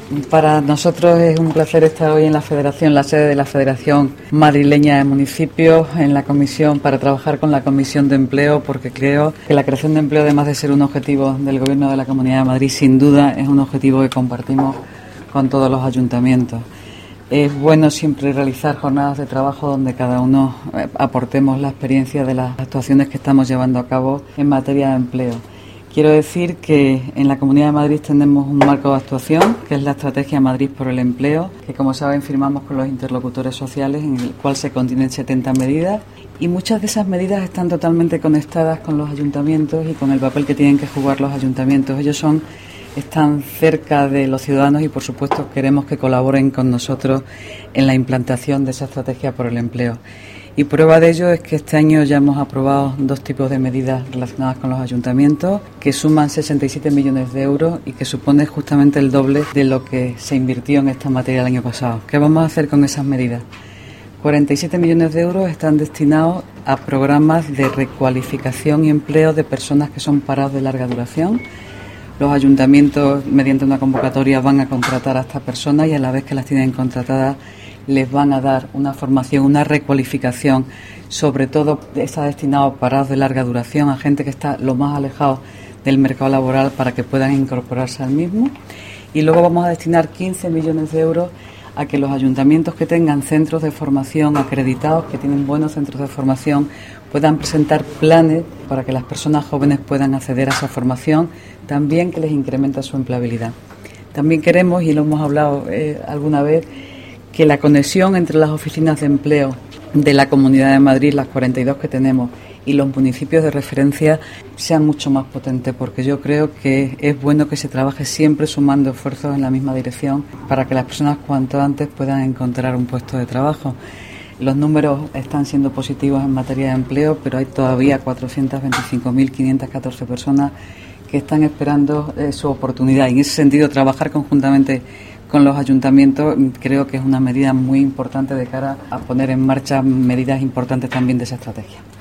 Para nosotros es un placer estar hoy en la Federación, la sede de la Federación Madrileña de Municipios, en la comisión para trabajar con la Comisión de Empleo, porque creo que la creación de empleo, además de ser un objetivo del Gobierno de la Comunidad de Madrid, sin duda es un objetivo que compartimos con todos los ayuntamientos. Es bueno siempre realizar jornadas de trabajo donde cada uno aportemos la experiencia de las actuaciones que estamos llevando a cabo en materia de empleo. Quiero decir que en la Comunidad de Madrid tenemos un marco de actuación, que es la Estrategia Madrid por el Empleo, que como saben firmamos con los interlocutores sociales, en el cual se contienen 70 medidas, y muchas de esas medidas están totalmente conectadas con los ayuntamientos y con el papel que tienen que jugar los ayuntamientos. Están cerca de los ciudadanos y, por supuesto, queremos que colaboren con nosotros en la implantación de esa estrategia por el empleo. Y prueba de ello es que este año ya hemos aprobado 2 tipos de medidas relacionadas con los ayuntamientos, que suman 67 millones de euros y que supone justamente el doble de lo que se invirtió en esta materia el año pasado. ¿Qué vamos a hacer con esas medidas? 47 millones de euros están destinados a programas de recualificación y empleo de personas que son parados de larga duración. Los ayuntamientos, mediante una convocatoria, van a contratar a estas personas y a la vez que las tienen contratadas les van a dar una formación, una recualificación, sobre todo está destinado a parados de larga duración, a gente que está lo más alejado del mercado laboral para que puedan incorporarse al mismo. Y luego vamos a destinar 15 millones de euros a que los ayuntamientos que tengan centros de formación acreditados, que tienen buenos centros de formación, puedan presentar planes para que las personas jóvenes puedan acceder a esa formación, también que les incrementa su empleabilidad. También queremos, y lo hemos hablado alguna vez, que la conexión entre las oficinas de empleo de la Comunidad de Madrid, las 42 que tenemos, y los municipios de referencia sean mucho más potentes, porque yo creo que es bueno que se trabaje siempre sumando esfuerzos en la misma dirección para que las personas cuanto antes puedan encontrar un puesto de trabajo. Los números están siendo positivos en materia de empleo, pero hay todavía 425.514 personas que están esperando su oportunidad. Y en ese sentido, trabajar conjuntamente con los ayuntamientos creo que es una medida muy importante de cara a poner en marcha medidas importantes también de esa estrategia.